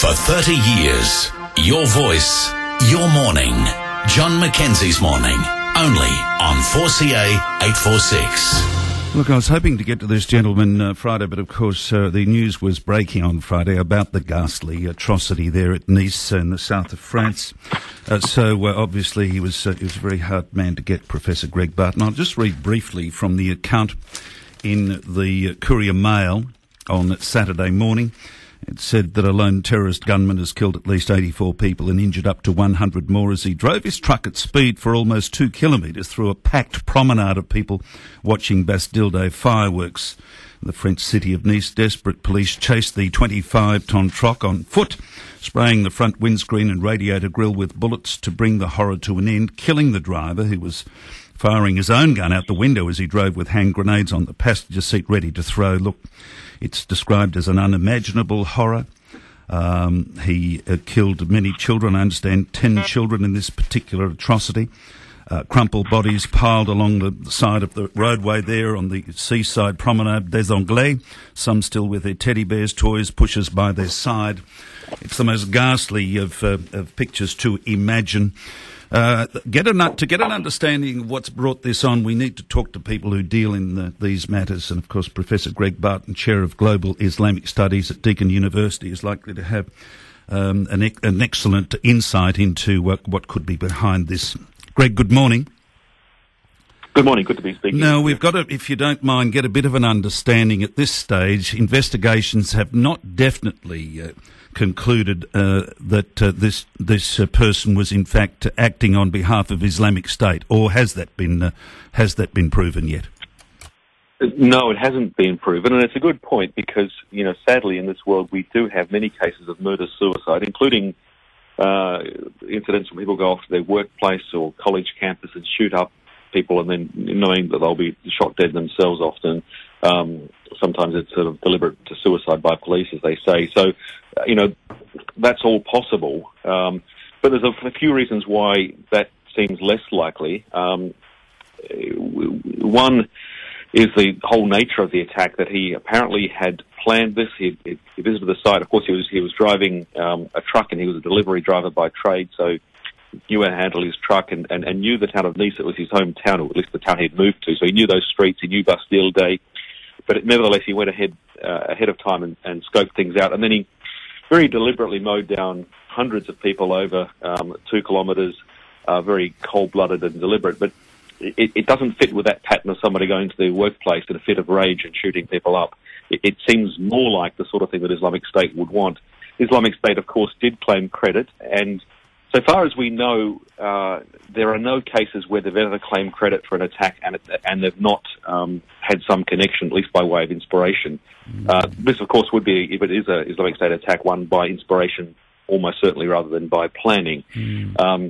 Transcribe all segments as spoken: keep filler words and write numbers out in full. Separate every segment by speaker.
Speaker 1: For thirty years, your voice, your morning. John Mackenzie's Morning, only on four C A eight forty-six.
Speaker 2: Look, I was hoping to get to this gentleman uh, Friday, but of course uh, the news was breaking on Friday about the ghastly atrocity there at Nice in the south of France. Uh, so uh, obviously he was uh, he was a very hard man to get, Professor Greg Barton. I'll just read briefly from the account in the Courier Mail on Saturday morning. It said that a lone terrorist gunman has killed at least eighty-four people and injured up to one hundred more as he drove his truck at speed for almost two kilometres through a packed promenade of people watching Bastille Day fireworks. The French city of Nice, desperate police chased the twenty-five tonne truck on foot, spraying the front windscreen and radiator grille with bullets to bring the horror to an end, killing the driver who was firing his own gun out the window as he drove with hand grenades on the passenger seat ready to throw. Look, it's described as an unimaginable horror. Um, he uh, killed many children. I understand ten children in this particular atrocity. Uh, crumpled bodies piled along the side of the roadway there on the seaside promenade des Anglais, some still with their teddy bears, toys, pushers by their side. It's the most ghastly of, uh, of pictures to imagine. Uh, get an, to get an understanding of what's brought this on, we need to talk to people who deal in the, these matters. And, of course, Professor Greg Barton, Chair of Global Islamic Studies at Deakin University, is likely to have um, an, an excellent insight into what, what could be behind this. Greg, good morning.
Speaker 3: Good morning. Good to be speaking.
Speaker 2: Now, we've got to, if you don't mind, get a bit of an understanding at this stage. Investigations have not definitely uh, concluded uh, that uh, this this uh, person was in fact acting on behalf of Islamic State, or has that been uh, has that been proven yet?
Speaker 3: No, it hasn't been proven, and it's a good point because, you know, sadly in this world we do have many cases of murder-suicide, including uh, incidents where people go off to their workplace or college campus and shoot up people, and then knowing that they'll be shot dead themselves often. Um, sometimes it's sort of deliberate to suicide by police, as they say. So, uh, you know, that's all possible. Um, but there's a, a few reasons why that seems less likely. Um, one is the whole nature of the attack, that he apparently had planned this. He, he visited the site. Of course, he was he was driving um, a truck, and he was a delivery driver by trade, so knew how to handle his truck and, and, and knew the town of Nice. It was his hometown, or at least the town he'd moved to. So he knew those streets, he knew Bastille Day. But it, nevertheless, he went ahead uh, ahead of time and, and scoped things out. And then he very deliberately mowed down hundreds of people over um, two kilometres, uh, very cold-blooded and deliberate. But it, it doesn't fit with that pattern of somebody going to their workplace in a fit of rage and shooting people up. It, it seems more like the sort of thing that Islamic State would want. Islamic State, of course, did claim credit, and so far as we know, uh, there are no cases where they've ever claimed credit for an attack and, it, and they've not um, had some connection, at least by way of inspiration. Mm. Uh, this, of course, would be, if it is an Islamic State attack, one by inspiration, almost certainly, rather than by planning. Mm. Um,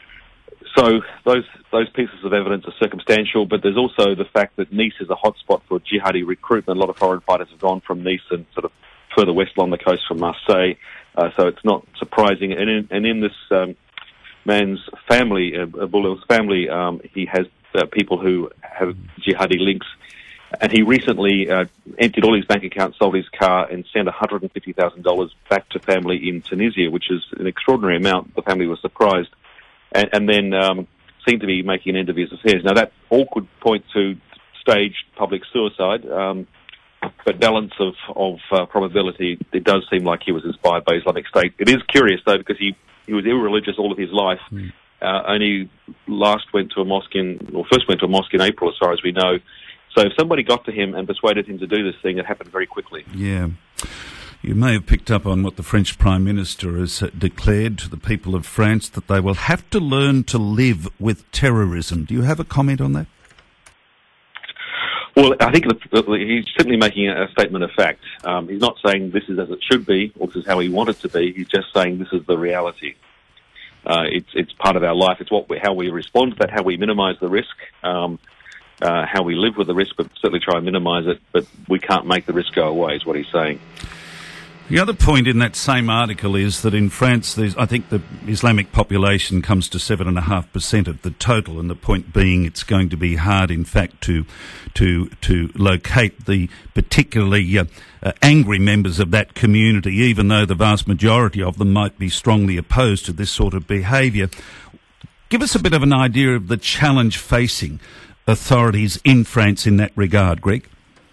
Speaker 3: so those those pieces of evidence are circumstantial, but there's also the fact that Nice is a hotspot for jihadi recruitment. A lot of foreign fighters have gone from Nice and sort of further west along the coast from Marseille. Uh, so it's not surprising. And in, and in this um, man's family, uh, Boulel's family, um, he has uh, people who have jihadi links. And he recently uh, emptied all his bank accounts, sold his car, and sent one hundred fifty thousand dollars back to family in Tunisia, which is an extraordinary amount. The family was surprised. And, and then um, seemed to be making an end of his affairs. Now, that all could point to staged public suicide. Um, But balance of, of uh, probability, it does seem like he was inspired by Islamic State. It is curious, though, because he, he was irreligious all of his life. Mm. Uh, only last went to a mosque in, or first went to a mosque in April, as far as we know. So if somebody got to him and persuaded him to do this thing, it happened very quickly.
Speaker 2: Yeah. You may have picked up on what the French Prime Minister has uh, declared to the people of France, that they will have to learn to live with terrorism. Do you have a comment on that?
Speaker 3: Well, I think he's simply making a statement of fact. Um, he's not saying this is as it should be, or this is how he wanted to be. He's just saying this is the reality. Uh, it's it's part of our life. It's what we, how we respond to that, how we minimise the risk, um, uh, how we live with the risk, but certainly try and minimise it. But we can't make the risk go away, is what he's saying.
Speaker 2: The other point in that same article is that in France, there's, I think the Islamic population comes to seven and a half percent of the total, and the point being it's going to be hard, in fact, to to to locate the particularly uh, uh, angry members of that community, even though the vast majority of them might be strongly opposed to this sort of behaviour. Give us a bit of an idea of the challenge facing authorities in France in that regard, Greg.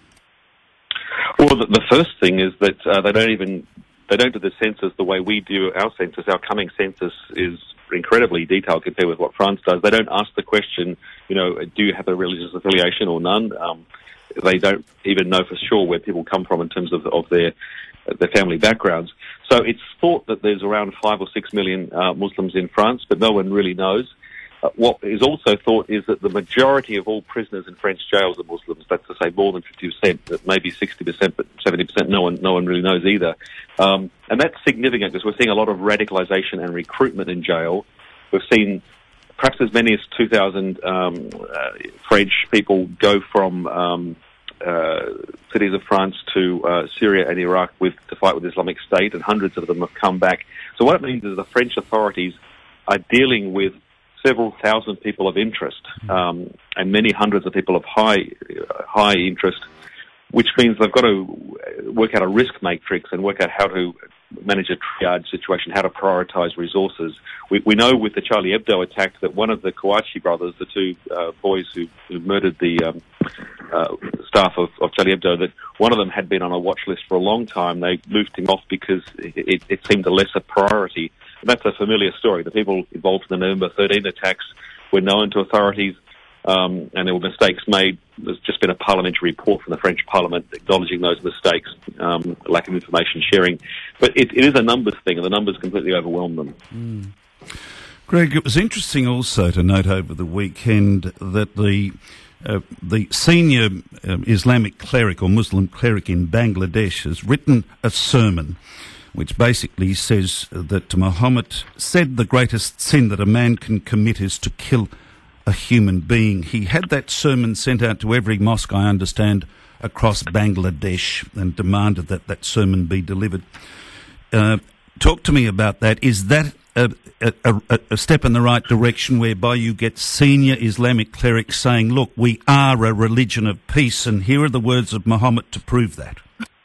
Speaker 3: Well, the, the first thing is that uh, they don't even they don't do the census the way we do our census. Our coming census is incredibly detailed compared with what France does. They don't ask the question, you know, do you have a religious affiliation or none? Um, they don't even know for sure where people come from in terms of, of their their family backgrounds. So it's thought that there's around five or six million uh, Muslims in France, but no one really knows. Uh, what is also thought is that the majority of all prisoners in French jails are Muslims. That's to say more than fifty percent, that maybe sixty percent, but seventy percent, no one, no one really knows either. Um, and that's significant because we're seeing a lot of radicalisation and recruitment in jail. We've seen perhaps as many as two thousand um, uh, French people go from um, uh, cities of France to uh, Syria and Iraq with, to fight with the Islamic State, and hundreds of them have come back. So what it means is the French authorities are dealing with several thousand people of interest, um, and many hundreds of people of high uh, high interest, which means they've got to work out a risk matrix and work out how to manage a triage situation, how to prioritise resources. We, we know with the Charlie Hebdo attack that one of the Kouachi brothers, the two uh, boys who, who murdered the um, uh, staff of, of Charlie Hebdo, that one of them had been on a watch list for a long time. They moved him off because it, it seemed a lesser priority. And that's a familiar story. The people involved in the November thirteen attacks were known to authorities, um, and there were mistakes made. There's just been a parliamentary report from the French Parliament acknowledging those mistakes, um, lack of information sharing. But it, it is a numbers thing, and the numbers completely overwhelm them.
Speaker 2: Mm. Greg, it was interesting also to note over the weekend that the uh, the senior uh, Islamic cleric or Muslim cleric in Bangladesh has written a sermon which basically says that Muhammad said the greatest sin that a man can commit is to kill a human being. He had that sermon sent out to every mosque, I understand, across Bangladesh, and demanded that that sermon be delivered. Uh, talk to me about that. Is that a, a, a, a step in the right direction whereby you get senior Islamic clerics saying, look, we are a religion of peace, and here are the words of Muhammad to prove that?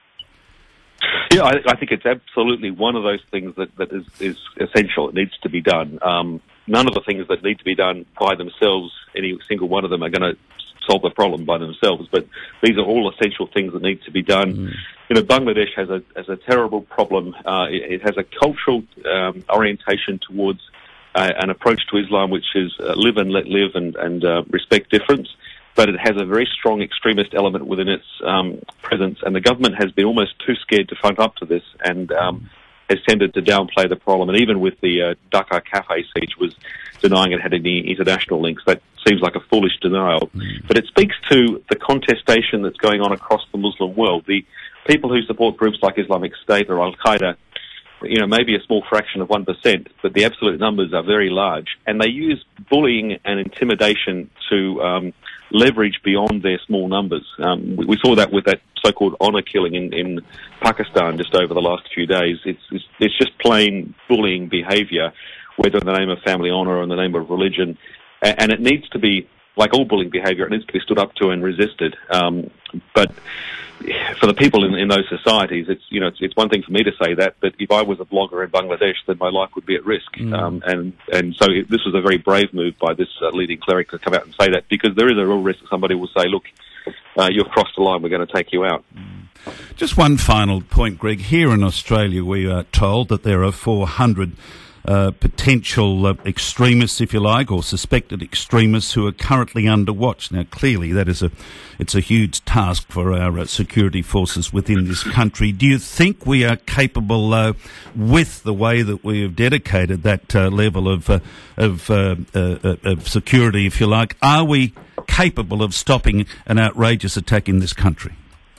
Speaker 3: Yeah, I, I think it's absolutely one of those things that, that is, is essential. It needs to be done. Um, none of the things that need to be done by themselves, any single one of them, are going to solve the problem by themselves. But these are all essential things that need to be done. Mm. You know, Bangladesh has a has a terrible problem. Uh, it, it has a cultural um, orientation towards uh, an approach to Islam, which is uh, live and let live and, and uh, respect difference. But it has a very strong extremist element within its um, presence, and the government has been almost too scared to front up to this, and um, has tended to downplay the problem. And even with the uh, Dhaka Cafe siege, was denying it had any international links. That seems like a foolish denial. Mm. But it speaks to the contestation that's going on across the Muslim world. The people who support groups like Islamic State or Al-Qaeda, you know, maybe a small fraction of one percent, but the absolute numbers are very large. And they use bullying and intimidation to um, leverage beyond their small numbers. Um, we, we saw that with that so-called honour killing in, in Pakistan just over the last few days. It's, it's, it's just plain bullying behaviour, whether in the name of family honour or in the name of religion. And, and it needs to be, like all bullying behaviour, it needs to be stood up to and resisted. Um, but for the people in, in those societies, it's you know it's, it's one thing for me to say that, but if I was a blogger in Bangladesh, then my life would be at risk. Mm. Um, and and so it, this was a very brave move by this uh, leading cleric to come out and say that, because there is a real risk that somebody will say, look, uh, you've crossed the line, we're going to take you out.
Speaker 2: Mm. Just one final point, Greg. Here in Australia, we are told that there are four hundred Uh, potential uh, extremists, if you like, or suspected extremists who are currently under watch. Now, clearly, that is a it's a huge task for our uh, security forces within this country. Do you think we are capable, uh, with the way that we have dedicated that uh, level of uh, of, uh, uh, of security, if you like, are we capable of stopping an outrageous attack in this country?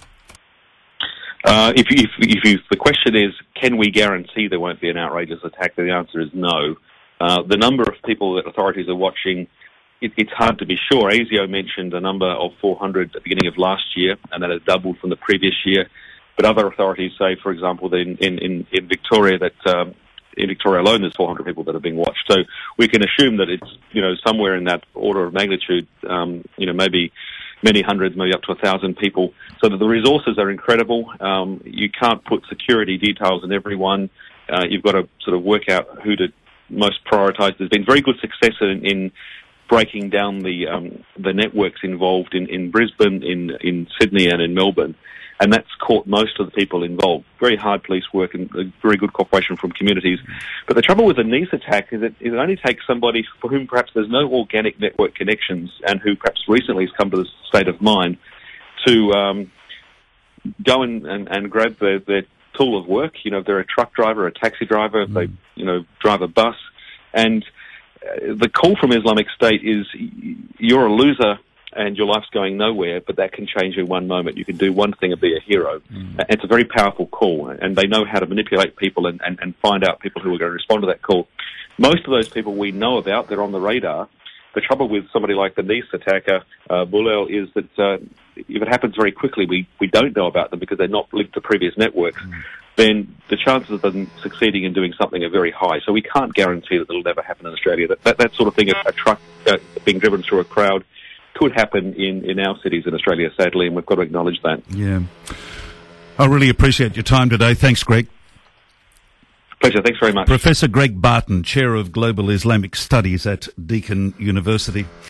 Speaker 3: Uh, if, if, if you, the question is, can we guarantee there won't be an outrageous attack? The answer is no. Uh, the number of people that authorities are watching, it, it's hard to be sure. ASIO mentioned a number of four hundred at the beginning of last year, and that had doubled from the previous year. But other authorities say, for example, that in, in, in Victoria, that um, in Victoria alone, there's four hundred people that are being watched. So we can assume that it's, you know, somewhere in that order of magnitude, um, you know, maybe many hundreds, maybe up to a thousand people. So that the resources are incredible. Um, you can't put security details in everyone. Uh, you've got to sort of work out who to most prioritise. There's been very good success in, in breaking down the um, the networks involved in, in Brisbane, in, in Sydney and in Melbourne. And that's caught most of the people involved. Very hard police work and very good cooperation from communities. But the trouble with the Nice attack is that it only takes somebody for whom perhaps there's no organic network connections and who perhaps recently has come to this state of mind to um, go and, and, and grab their, their tool of work. You know, if they're a truck driver, a taxi driver, mm. they, you know, drive a bus. And uh, the call from Islamic State is, you're a loser and your life's going nowhere, but that can change in one moment. You can do one thing and be a hero. Mm. It's a very powerful call, and they know how to manipulate people and, and, and find out people who are going to respond to that call. Most of those people we know about, they're on the radar. The trouble with somebody like the Nice attacker, uh, Boulel, is that uh, if it happens very quickly, we, we don't know about them because they're not linked to previous networks. Mm. Then the chances of them succeeding in doing something are very high. So we can't guarantee that it'll never happen in Australia. That, that, that sort of thing, a, a truck uh, being driven through a crowd, could happen in, in our cities in Australia, sadly, and we've got to acknowledge that.
Speaker 2: Yeah. I really appreciate your time today. Thanks, Greg.
Speaker 3: Pleasure. Thanks very much.
Speaker 2: Professor Greg Barton, Chair of Global Islamic Studies at Deakin University.